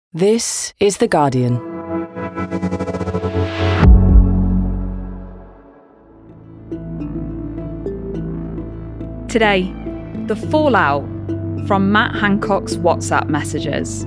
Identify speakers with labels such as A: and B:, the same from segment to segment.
A: This is The Guardian.
B: Today, the fallout from Matt Hancock's WhatsApp messages.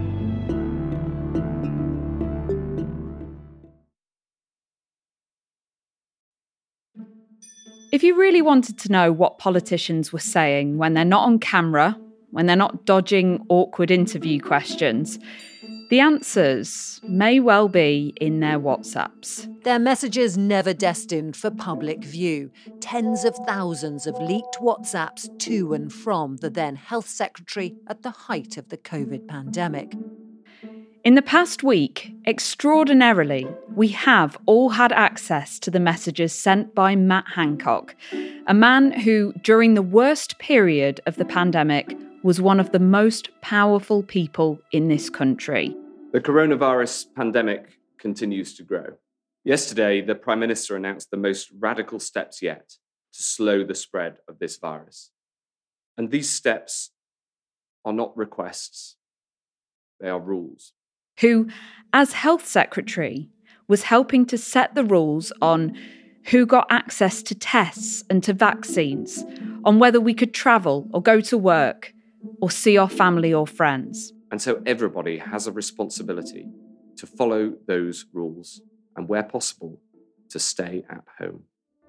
B: If you really wanted to know what politicians were saying when they're not on camera, when they're not dodging awkward interview questions, the answers may well be in their WhatsApps.
C: Their messages never destined for public view. Tens of thousands of leaked WhatsApps to and from the then Health Secretary at the height of the COVID pandemic.
B: In the past week, extraordinarily, we have all had access to the messages sent by Matt Hancock, a man who, during the worst period of the pandemic, was one of the most powerful people in this country.
D: The coronavirus pandemic continues to grow. Yesterday, the Prime Minister announced the most radical steps yet to slow the spread of this virus. And these steps are not requests, they are rules.
B: Who, as Health Secretary, was helping to set the rules on who got access to tests and to vaccines, on whether we could travel or go to work or see our family or friends.
D: And so everybody has a responsibility to follow those rules and, where possible, to stay at home.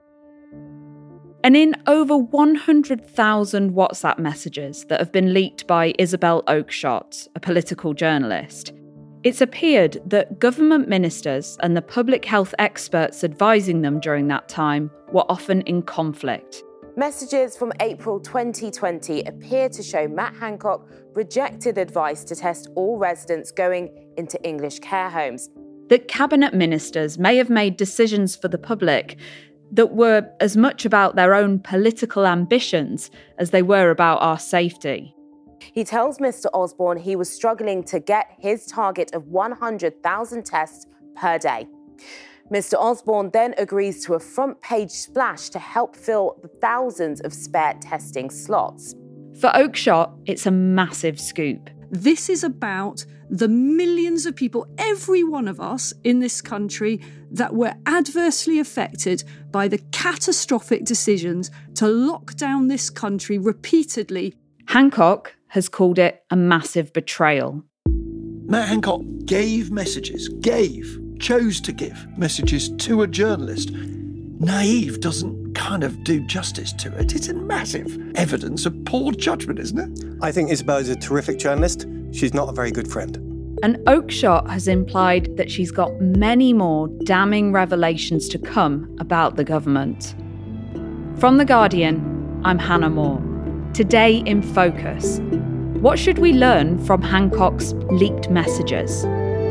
B: And in over 100,000 WhatsApp messages that have been leaked by Isabel Oakeshott, a political journalist, it's appeared that government ministers and the public health experts advising them during that time were often in conflict.
E: Messages from April 2020 appear to show Matt Hancock rejected advice to test all residents going into English care homes.
B: That cabinet ministers may have made decisions for the public that were as much about their own political ambitions as they were about our safety.
E: He tells Mr. Osborne he was struggling to get his target of 100,000 tests per day. Mr. Osborne then agrees to a front-page splash to help fill the thousands of spare testing slots.
B: For Oakeshott, it's a massive scoop.
F: This is about the millions of people, every one of us in this country, that were adversely affected by the catastrophic decisions to lock down this country repeatedly.
B: Hancock has called it a massive betrayal.
G: Matt Hancock chose to give messages to a journalist. Naive doesn't kind of do justice to it. It's a massive evidence of poor judgment, isn't it?
H: I think Isabel is a terrific journalist. She's not a very good friend.
B: And Oakeshott has implied that she's got many more damning revelations to come about the government. From The Guardian, I'm Hannah Moore. Today in Focus, what should we learn from Hancock's leaked messages?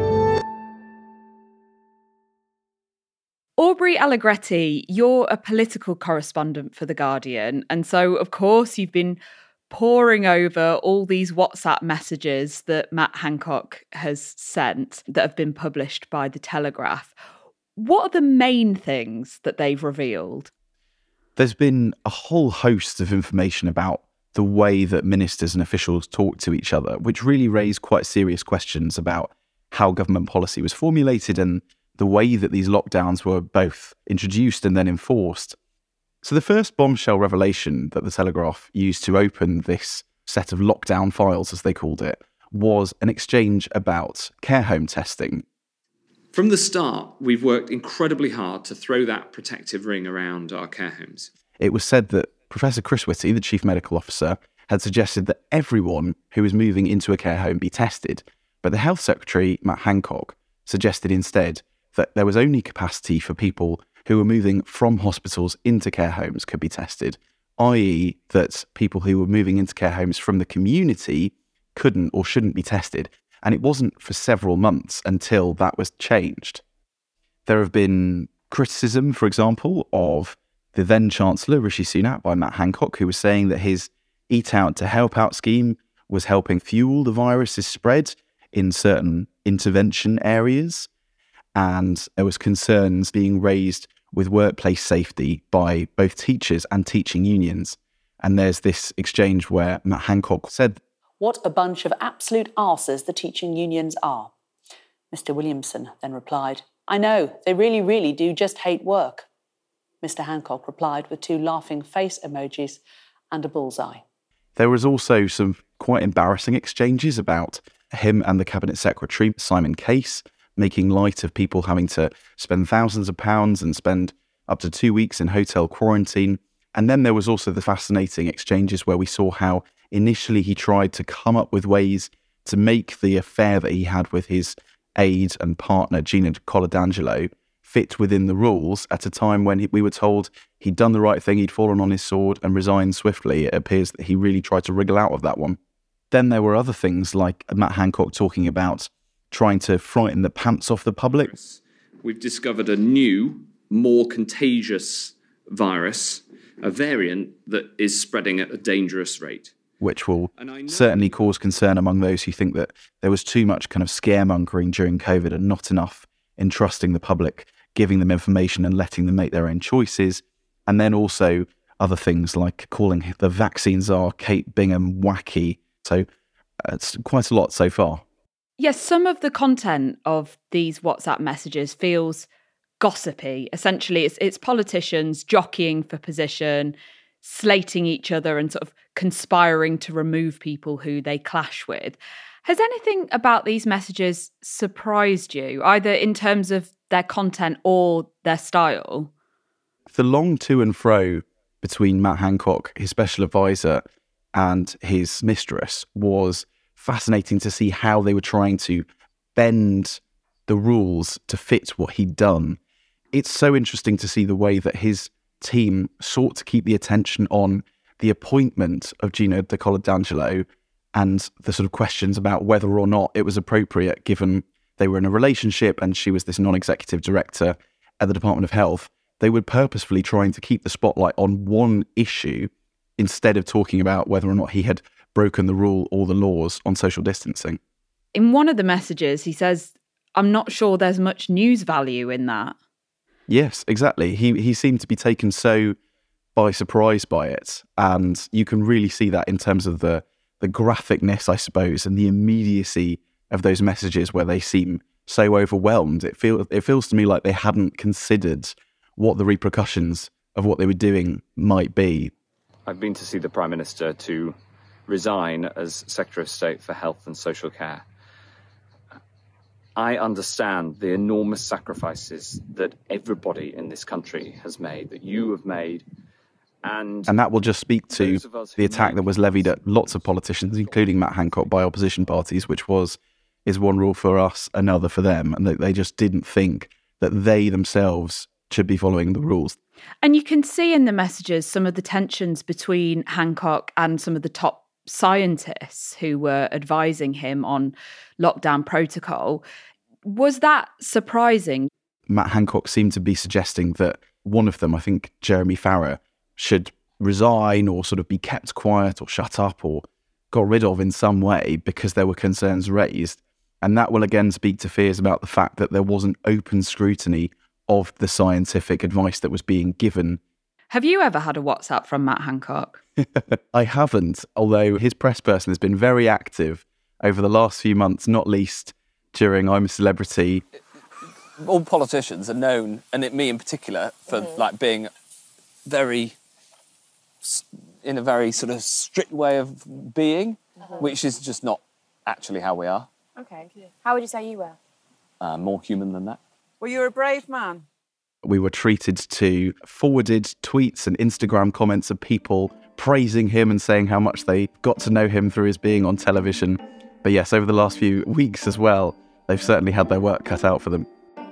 B: Aubrey Allegretti, you're a political correspondent for The Guardian, and so, of course, you've been poring over all these WhatsApp messages that Matt Hancock has sent that have been published by The Telegraph. What are the main things that they've revealed?
I: There's been a whole host of information about the way that ministers and officials talk to each other, which really raised quite serious questions about how government policy was formulated and the way that these lockdowns were both introduced and then enforced. So the first bombshell revelation that The Telegraph used to open this set of lockdown files, as they called it, was an exchange about care home testing.
D: From the start, we've worked incredibly hard to throw that protective ring around our care homes.
I: It was said that Professor Chris Whitty, the Chief Medical Officer, had suggested that everyone who was moving into a care home be tested, but the Health Secretary, Matt Hancock, suggested instead that there was only capacity for people who were moving from hospitals into care homes could be tested, i.e. that people who were moving into care homes from the community couldn't or shouldn't be tested. And it wasn't for several months until that was changed. There have been criticism, for example, of the then Chancellor, Rishi Sunak, by Matt Hancock, who was saying that his Eat Out to Help Out scheme was helping fuel the virus's spread in certain intervention areas. And there was concerns being raised with workplace safety by both teachers and teaching unions. And there's this exchange where Matt Hancock said
J: What a bunch of absolute arses the teaching unions are. Mr. Williamson then replied, I know, they really, really do just hate work. Mr. Hancock replied with 2 laughing face emojis and a bullseye.
I: There was also some quite embarrassing exchanges about him and the Cabinet Secretary, Simon Case, making light of people having to spend thousands of pounds and spend up to 2 weeks in hotel quarantine. And then there was also the fascinating exchanges where we saw how initially he tried to come up with ways to make the affair that he had with his aide and partner, Gina Coladangelo, fit within the rules at a time when we were told he'd done the right thing, he'd fallen on his sword and resigned swiftly. It appears that he really tried to wriggle out of that one. Then there were other things like Matt Hancock talking about trying to frighten the pants off the public.
D: We've discovered a new, more contagious virus, a variant that is spreading at a dangerous rate.
I: Which will certainly cause concern among those who think that there was too much kind of scaremongering during COVID and not enough entrusting the public, giving them information and letting them make their own choices. And then also other things like calling the vaccine czar Kate Bingham wacky. So it's quite a lot so far.
B: Yes, some of the content of these WhatsApp messages feels gossipy. Essentially, it's politicians jockeying for position, slating each other and sort of conspiring to remove people who they clash with. Has anything about these messages surprised you, either in terms of their content or their style?
I: The long to and fro between Matt Hancock, his special advisor, and his mistress was fascinating to see how they were trying to bend the rules to fit what he'd done. It's so interesting to see the way that his team sought to keep the attention on the appointment of Gina Coladangelo and the sort of questions about whether or not it was appropriate given they were in a relationship and she was this non-executive director at the Department of Health. They were purposefully trying to keep the spotlight on one issue instead of talking about whether or not he had broken the rule or the laws on social distancing.
B: In one of the messages, he says, I'm not sure there's much news value in that.
I: Yes, exactly. He seemed to be taken so by surprise by it. And you can really see that in terms of the graphicness, I suppose, and the immediacy of those messages where they seem so overwhelmed. It feels to me like they hadn't considered what the repercussions of what they were doing might be.
D: I've been to see the Prime Minister to resign as Secretary of State for Health and Social Care. I understand the enormous sacrifices that everybody in this country has made, that you have made. And
I: that will just speak to the attack that was levied at lots of politicians, including Matt Hancock, by opposition parties, which is one rule for us, another for them. And they just didn't think that they themselves should be following the rules.
B: And you can see in the messages some of the tensions between Hancock and some of the top scientists who were advising him on lockdown protocol. Was that surprising?
I: Matt Hancock seemed to be suggesting that one of them, I think Jeremy Farrar, should resign or sort of be kept quiet or shut up or got rid of in some way because there were concerns raised. And that will again speak to fears about the fact that there wasn't open scrutiny of the scientific advice that was being given.
B: Have you ever had a WhatsApp from Matt Hancock?
I: I haven't, although his press person has been very active over the last few months, not least during I'm a Celebrity.
K: All politicians are known, and me in particular, for like being in a very sort of strict way of being, which is just not actually how we are.
L: Okay. How would you say you were?
K: More human than that.
M: Well, you're a brave man.
I: We were treated to forwarded tweets and Instagram comments of people praising him and saying how much they got to know him through his being on television. But yes, over the last few weeks as well, they've certainly had their work cut out for them.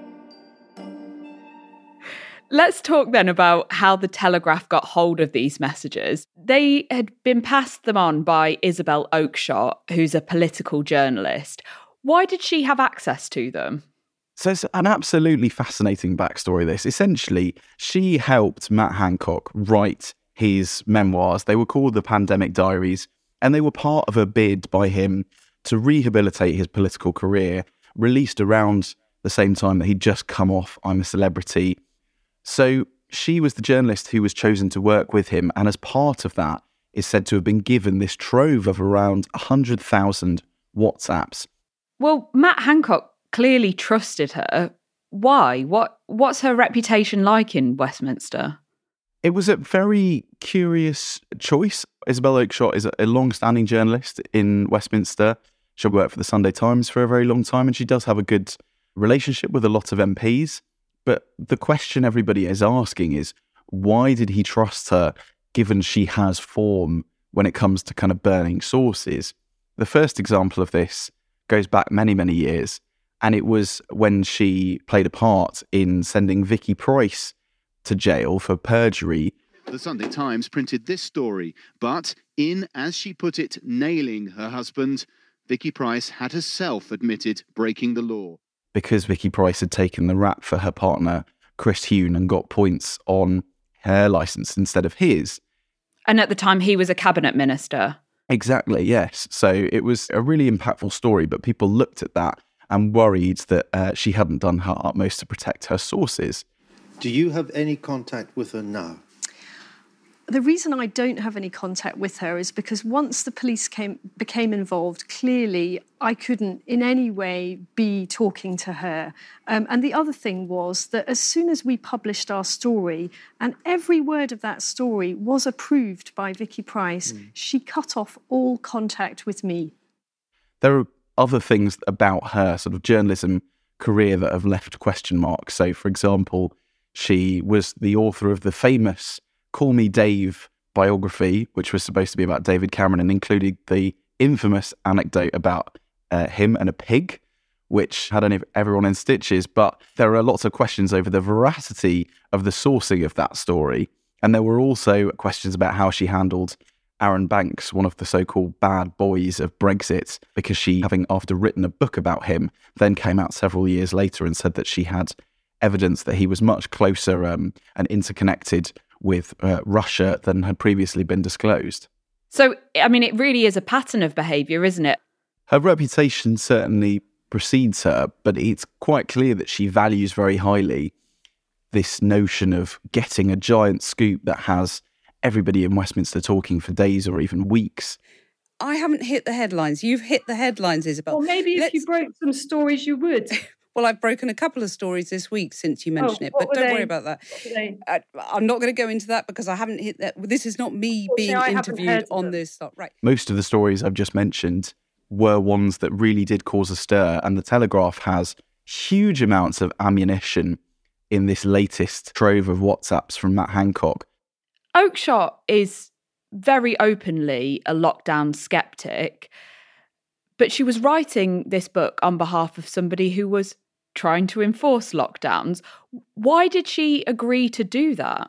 B: Let's talk then about how the Telegraph got hold of these messages. They had been passed them on by Isabel Oakeshott, who's a political journalist. Why did she have access to them?
I: So it's an absolutely fascinating backstory, this. Essentially, she helped Matt Hancock write his memoirs. They were called The Pandemic Diaries, and they were part of a bid by him to rehabilitate his political career, released around the same time that he'd just come off I'm a Celebrity. So she was the journalist who was chosen to work with him, and as part of that, is said to have been given this trove of around 100,000 WhatsApps.
B: Well, Matt Hancock clearly trusted her. Why? What's her reputation like in Westminster?
I: It was a very curious choice. Isabel Oakeshott is a long-standing journalist in Westminster. She worked for the Sunday Times for a very long time, and she does have a good relationship with a lot of MPs. But the question everybody is asking is, why did he trust her, given she has form when it comes to kind of burning sources? The first example of this goes back many, many years, and it was when she played a part in sending Vicky Pryce to jail for perjury.
M: The Sunday Times printed this story, but in, as she put it, nailing her husband, Vicky Pryce had herself admitted breaking the law.
I: Because Vicky Pryce had taken the rap for her partner, Chris Huhne, and got points on her licence instead of his.
B: And at the time, he was a cabinet minister.
I: Exactly, yes. So it was a really impactful story, but people looked at that and worried that she hadn't done her utmost to protect her sources.
N: Do you have any contact with her now?
F: The reason I don't have any contact with her is because once the police became involved, clearly I couldn't in any way be talking to her. And the other thing was that as soon as we published our story, and every word of that story was approved by Vicky Pryce, she cut off all contact with me.
I: There are other things about her sort of journalism career that have left question marks. So, for example, she was the author of the famous Call Me Dave biography, which was supposed to be about David Cameron, and included the infamous anecdote about him and a pig, which had everyone in stitches. But there are lots of questions over the veracity of the sourcing of that story. And there were also questions about how she handled Aaron Banks, one of the so-called bad boys of Brexit, because she, having after written a book about him, then came out several years later and said that she had evidence that he was much closer and interconnected with Russia than had previously been disclosed.
B: So, I mean, it really is a pattern of behaviour, isn't it?
I: Her reputation certainly precedes her, but it's quite clear that she values very highly this notion of getting a giant scoop that has everybody in Westminster talking for days or even weeks.
O: I haven't hit the headlines. You've hit the headlines, Isabel.
F: Well, maybe if you broke some stories, you would.
O: Well, I've broken a couple of stories this week since you mentioned it, but don't worry about that. I'm not going to go into that because I haven't hit that. This is not me being interviewed on this stuff. Right.
I: Most of the stories I've just mentioned were ones that really did cause a stir, and the Telegraph has huge amounts of ammunition in this latest trove of WhatsApps from Matt Hancock.
B: Oakeshott is very openly a lockdown skeptic, but she was writing this book on behalf of somebody who was trying to enforce lockdowns. Why did she agree to do that?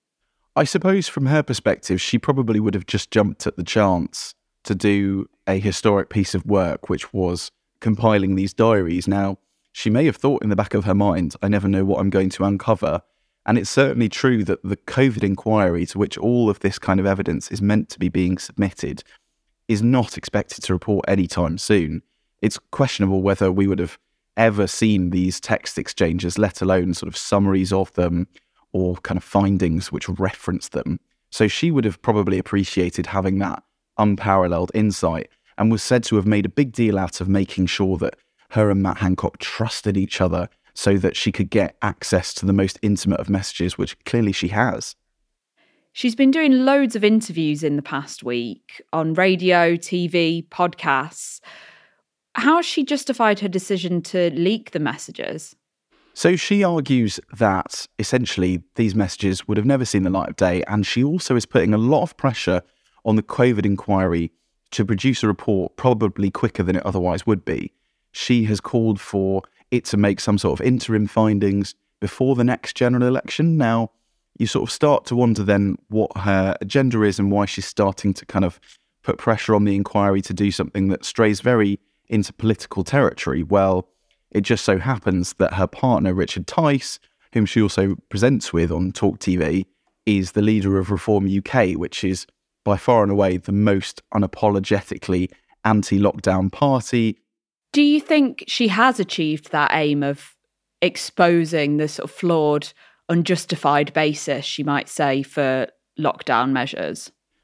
I: I suppose from her perspective, she probably would have just jumped at the chance to do a historic piece of work, which was compiling these diaries. Now, she may have thought in the back of her mind, I never know what I'm going to uncover. And it's certainly true that the COVID inquiry, to which all of this kind of evidence is meant to be being submitted, is not expected to report anytime soon. It's questionable whether we would have ever seen these text exchanges, let alone sort of summaries of them or kind of findings which reference them. So she would have probably appreciated having that unparalleled insight, and was said to have made a big deal out of making sure that her and Matt Hancock trusted each other so that she could get access to the most intimate of messages, which clearly she has.
B: She's been doing loads of interviews in the past week on radio, TV, podcasts. How has she justified her decision to leak the messages?
I: So she argues that essentially these messages would have never seen the light of day, and she also is putting a lot of pressure on the COVID inquiry to produce a report probably quicker than it otherwise would be. She has called for it to make some sort of interim findings before the next general election. Now, you sort of start to wonder then what her agenda is and why she's starting to kind of put pressure on the inquiry to do something that strays very into political territory. Well, it just so happens that her partner, Richard Tice, whom she also presents with on Talk TV, is the leader of Reform UK, which is by far and away the most unapologetically anti-lockdown party.
B: Do you think she has achieved that aim of exposing the sort of flawed, unjustified basis, she might say, for lockdown measures?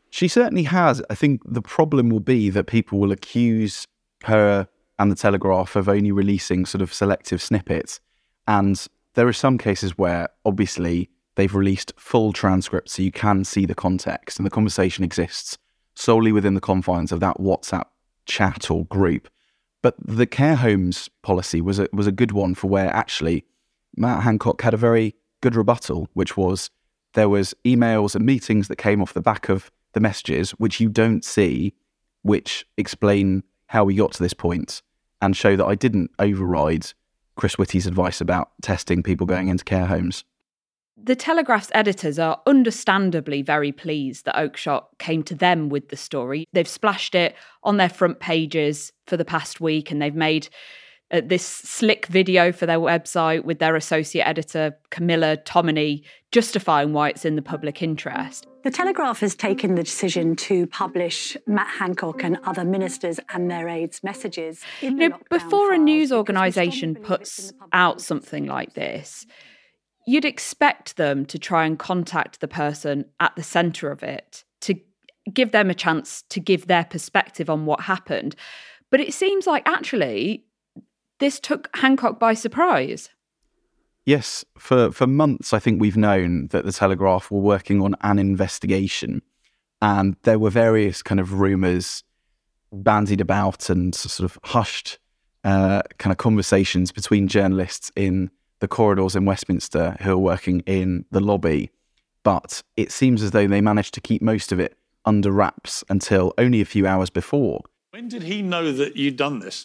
I: She certainly has. I think the problem will be that people will accuse her and the Telegraph of only releasing sort of selective snippets. And there are some cases where, obviously, they've released full transcripts so you can see the context and the conversation exists solely within the confines of that WhatsApp chat or group. But the care homes policy was a good one for where actually Matt Hancock had a very good rebuttal, which was there was emails and meetings that came off the back of the messages, which you don't see, which explain how we got to this point and show that I didn't override Chris Whitty's advice about testing people going into care homes.
B: The Telegraph's editors are understandably very pleased that Oakeshott came to them with the story. They've splashed it on their front pages for the past week, and they've made this slick video for their website with their associate editor, Camilla Tominey, justifying why it's in the public interest.
P: The Telegraph has taken the decision to publish Matt Hancock and other ministers and their aides' messages.
B: Before a news organisation puts out something like this, you'd expect them to try and contact the person at the centre of it to give them a chance to give their perspective on what happened. But it seems like actually this took Hancock by surprise.
I: Yes, for months I think we've known that the Telegraph were working on an investigation, and there were various kind of rumours bandied about and sort of hushed kind of conversations between journalists in the corridors in Westminster who are working in the lobby. But it seems as though they managed to keep most of it under wraps until only a few hours before.
Q: When did he know that you'd done this?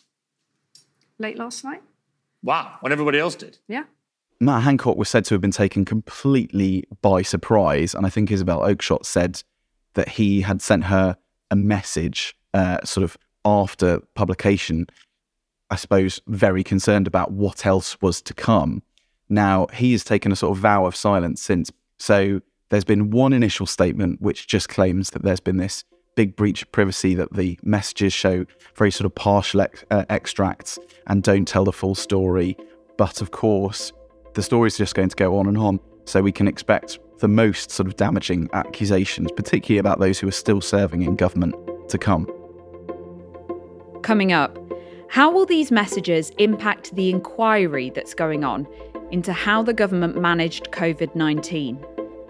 P: Late last night.
Q: Wow, when everybody else did.
P: Yeah.
I: Matt Hancock was said to have been taken completely by surprise, and I think Isabel Oakeshott said that he had sent her a message sort of after publication, I suppose very concerned about what else was to come. Now, he has taken a sort of vow of silence since. So there's been one initial statement which just claims that there's been this big breach of privacy, that the messages show very sort of partial extracts and don't tell the full story. But of course, the story's just going to go on and on. So we can expect the most sort of damaging accusations, particularly about those who are still serving in government, to come.
B: Coming up, how will these messages impact the inquiry that's going on into how the government managed COVID-19?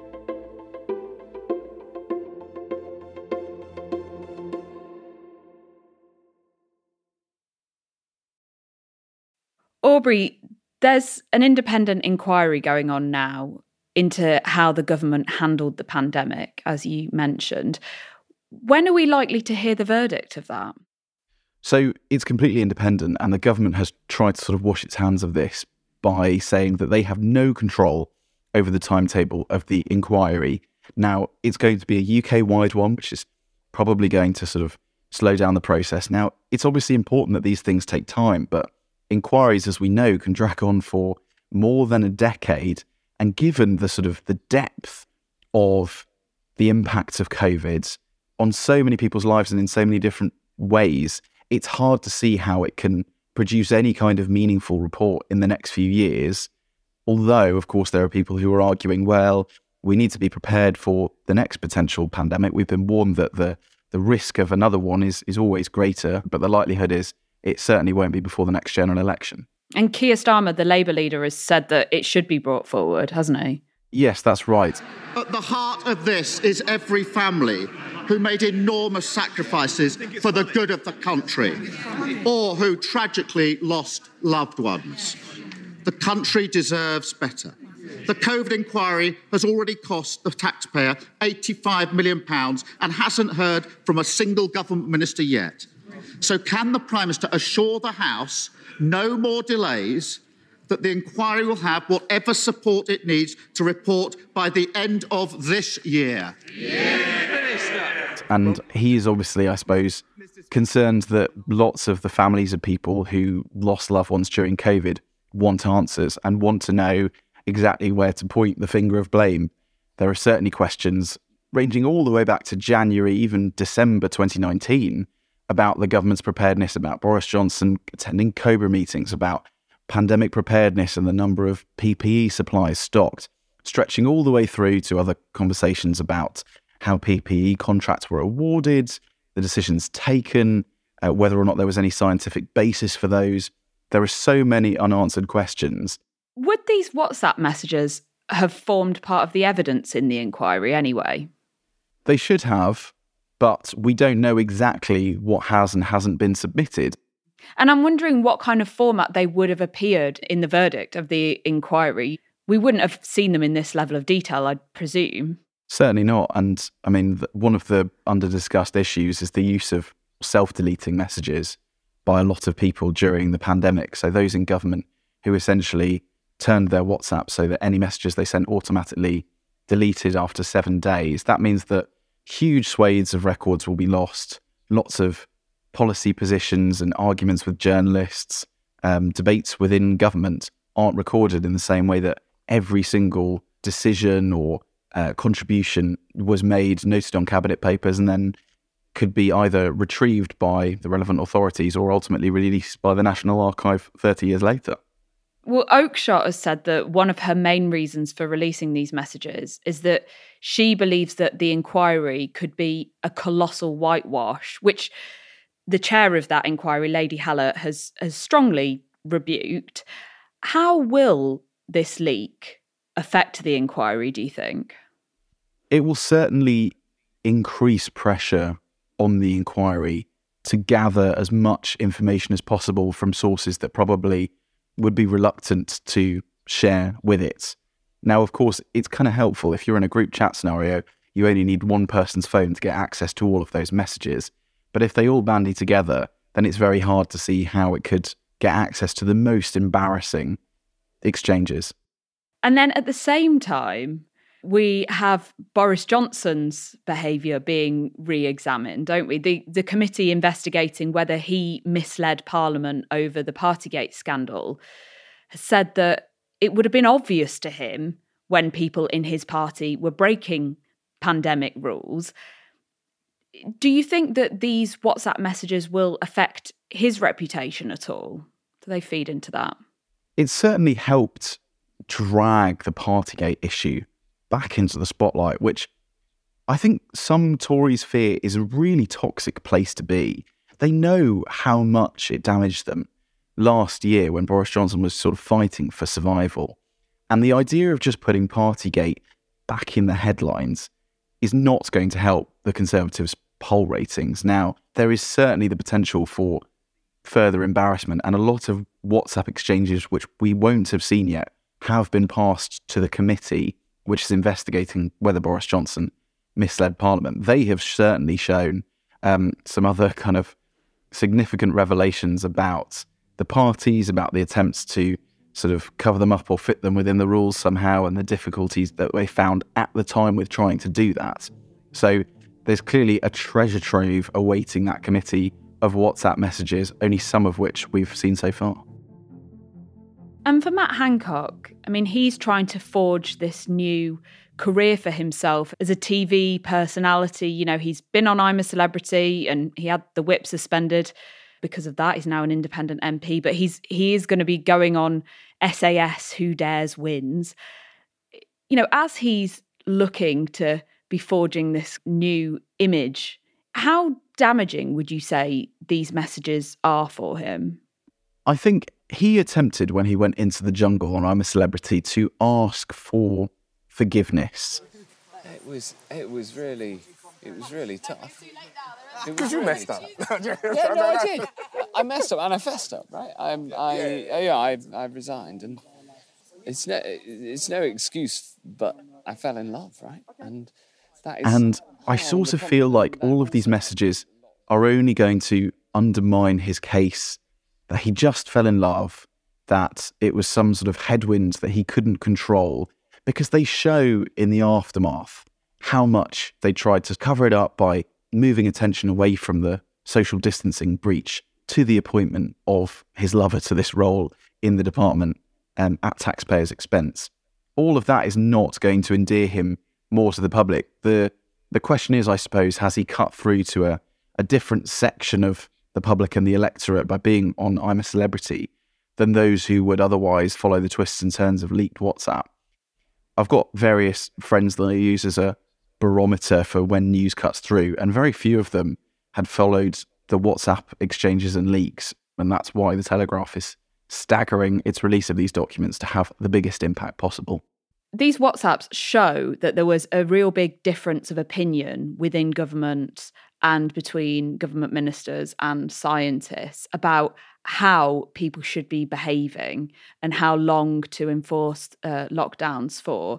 B: Aubrey, there's an independent inquiry going on now into how the government handled the pandemic, as you mentioned. When are we likely to hear the verdict of that?
I: So it's completely independent, and the government has tried to sort of wash its hands of this by saying that they have no control over the timetable of the inquiry. Now, it's going to be a UK-wide one, which is probably going to sort of slow down the process. Now, it's obviously important that these things take time, but inquiries, as we know, can drag on for more than a decade. And given the sort of the depth of the impact of COVID on so many people's lives and in so many different ways, it's hard to see how it can produce any kind of meaningful report in the next few years. Although, of course, there are people who are arguing, well, we need to be prepared for the next potential pandemic. We've been warned that the risk of another one is always greater, but the likelihood is it certainly won't be before the next general election.
B: And Keir Starmer, the Labour leader, has said that it should be brought forward, hasn't he?
I: Yes, that's right.
R: At the heart of this is every family who made enormous sacrifices for the good of the country, or who tragically lost loved ones. The country deserves better. The COVID inquiry has already cost the taxpayer £85 million and hasn't heard from a single government minister yet. So can the Prime Minister assure the House no more delays, that the inquiry will have whatever support it needs to report by the end of this year?
I: And he is obviously, I suppose, concerned that lots of the families of people who lost loved ones during COVID want answers and want to know exactly where to point the finger of blame. There are certainly questions ranging all the way back to January, even December 2019, about the government's preparedness, about Boris Johnson attending COBRA meetings, about pandemic preparedness and the number of PPE supplies stocked, stretching all the way through to other conversations about how PPE contracts were awarded, the decisions taken, whether or not there was any scientific basis for those. There are so many unanswered questions.
B: Would these WhatsApp messages have formed part of the evidence in the inquiry anyway?
I: They should have, but we don't know exactly what has and hasn't been submitted.
B: And I'm wondering what kind of format they would have appeared in the verdict of the inquiry. We wouldn't have seen them in this level of detail, I'd presume.
I: Certainly not. And I mean, one of the under-discussed issues is the use of self-deleting messages by a lot of people during the pandemic. So those in government who essentially turned their WhatsApp so that any messages they sent automatically deleted after 7 days. That means that huge swathes of records will be lost. Lots of policy positions and arguments with journalists, debates within government aren't recorded in the same way that every single decision or contribution was made, noted on cabinet papers, and then could be either retrieved by the relevant authorities or ultimately released by the National Archive 30 years later.
B: Well, Oakeshott has said that one of her main reasons for releasing these messages is that she believes that the inquiry could be a colossal whitewash, which the chair of that inquiry, Lady Hallett, has strongly rebuked. How will this leak affect the inquiry, do you think?
I: It will certainly increase pressure on the inquiry to gather as much information as possible from sources that probably would be reluctant to share with it. Now, of course, it's kind of helpful if you're in a group chat scenario, you only need one person's phone to get access to all of those messages. But if they all bandy together, then it's very hard to see how it could get access to the most embarrassing exchanges.
B: And then at the same time, we have Boris Johnson's behaviour being re-examined, don't we? The committee investigating whether he misled Parliament over the Partygate scandal has said that it would have been obvious to him when people in his party were breaking pandemic rules. Do you think that these WhatsApp messages will affect his reputation at all? Do they feed into that?
I: It certainly helped drag the Partygate issue back into the spotlight, which I think some Tories fear is a really toxic place to be. They know how much it damaged them last year when Boris Johnson was sort of fighting for survival. And the idea of just putting Partygate back in the headlines is not going to help the Conservatives' poll ratings. Now, there is certainly the potential for further embarrassment, and a lot of WhatsApp exchanges, which we won't have seen yet, have been passed to the committee which is investigating whether Boris Johnson misled Parliament. They have certainly shown some other kind of significant revelations about the parties, about the attempts to sort of cover them up or fit them within the rules somehow, and the difficulties that they found at the time with trying to do that. So there's clearly a treasure trove awaiting that committee of WhatsApp messages, only some of which we've seen so far.
B: And for Matt Hancock, I mean, he's trying to forge this new career for himself as a TV personality. You know, he's been on I'm a Celebrity and he had the whip suspended because of that. He's now an independent MP, but he is going to be going on SAS Who Dares Wins. You know, as he's looking to be forging this new image, how damaging would you say these messages are for him?
I: I think he attempted, when he went into the jungle on I'm a Celebrity, to ask for forgiveness.
K: It was really tough.
H: Because you messed up.
K: Yeah, no, I did. I messed up and I fessed up, right? I resigned, and it's no excuse, but I fell in love, right? And that is.
I: And I sort of feel like all of these messages are only going to undermine his case that he just fell in love, that it was some sort of headwind that he couldn't control, because they show in the aftermath how much they tried to cover it up by moving attention away from the social distancing breach to the appointment of his lover to this role in the department at taxpayers' expense. All of that is not going to endear him more to the public. The question is, I suppose, has he cut through to a different section of the public and the electorate by being on I'm a Celebrity than those who would otherwise follow the twists and turns of leaked WhatsApp? I've got various friends that I use as a barometer for when news cuts through, and very few of them had followed the WhatsApp exchanges and leaks, and that's why the Telegraph is staggering its release of these documents to have the biggest impact possible.
B: These WhatsApps show that there was a real big difference of opinion within government and between government ministers and scientists about how people should be behaving and how long to enforce lockdowns for.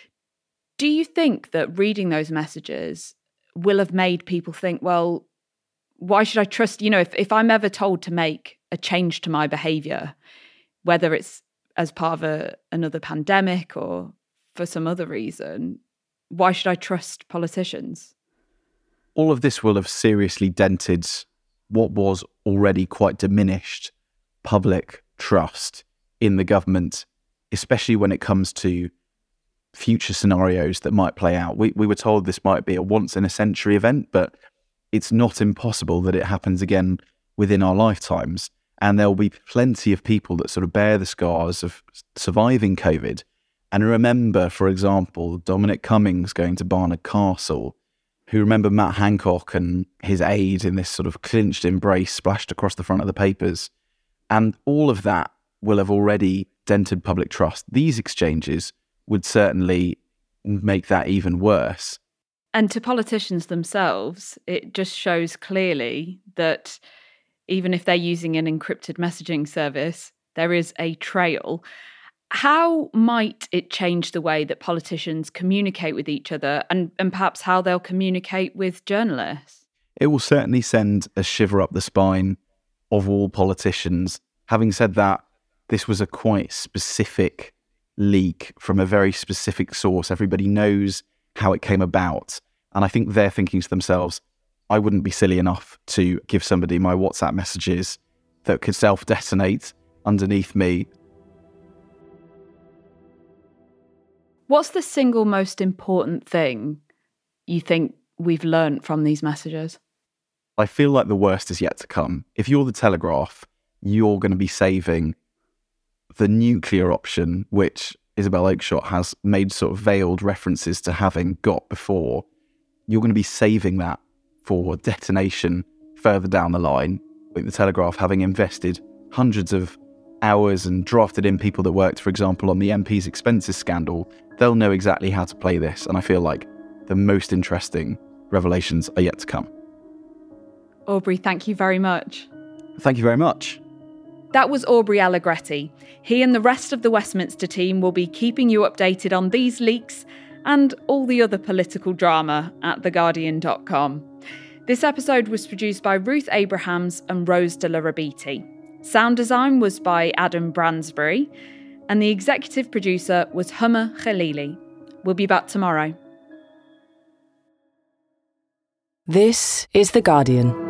B: Do you think that reading those messages will have made people think, well, why should I trust, if I'm ever told to make a change to my behaviour, whether it's as part of another pandemic or for some other reason, why should I trust politicians?
I: All of this will have seriously dented what was already quite diminished public trust in the government, especially when it comes to future scenarios that might play out. We were told this might be a once-in-a-century event, but it's not impossible that it happens again within our lifetimes. And there'll be plenty of people that sort of bear the scars of surviving COVID and remember, for example, Dominic Cummings going to Barnard Castle, who remember Matt Hancock and his aide in this sort of clinched embrace splashed across the front of the papers. And all of that will have already dented public trust. These exchanges would certainly make that even worse.
B: And to politicians themselves, it just shows clearly that even if they're using an encrypted messaging service, there is a trail. How might it change the way that politicians communicate with each other and perhaps how they'll communicate with journalists?
I: It will certainly send a shiver up the spine of all politicians. Having said that, this was a quite specific leak from a very specific source. Everybody knows how it came about. And I think they're thinking to themselves, I wouldn't be silly enough to give somebody my WhatsApp messages that could self-detonate underneath me.
B: What's the single most important thing you think we've learnt from these messages?
I: I feel like the worst is yet to come. If you're the Telegraph, you're going to be saving the nuclear option, which Isabel Oakeshott has made sort of veiled references to having got before. You're going to be saving that for detonation further down the line. With the Telegraph having invested hundreds of hours and drafted in people that worked, for example, on the MP's expenses scandal, they'll know exactly how to play this. And I feel like the most interesting revelations are yet to come.
B: Aubrey, thank you very much.
I: Thank you very much.
B: That was Aubrey Allegretti. He and the rest of the Westminster team will be keeping you updated on these leaks and all the other political drama at theguardian.com. This episode was produced by Ruth Abrahams and Rose de la Rabiti. Sound design was by Adam Bransbury, and the executive producer was Hummer Khalili. We'll be back tomorrow.
A: This is The Guardian.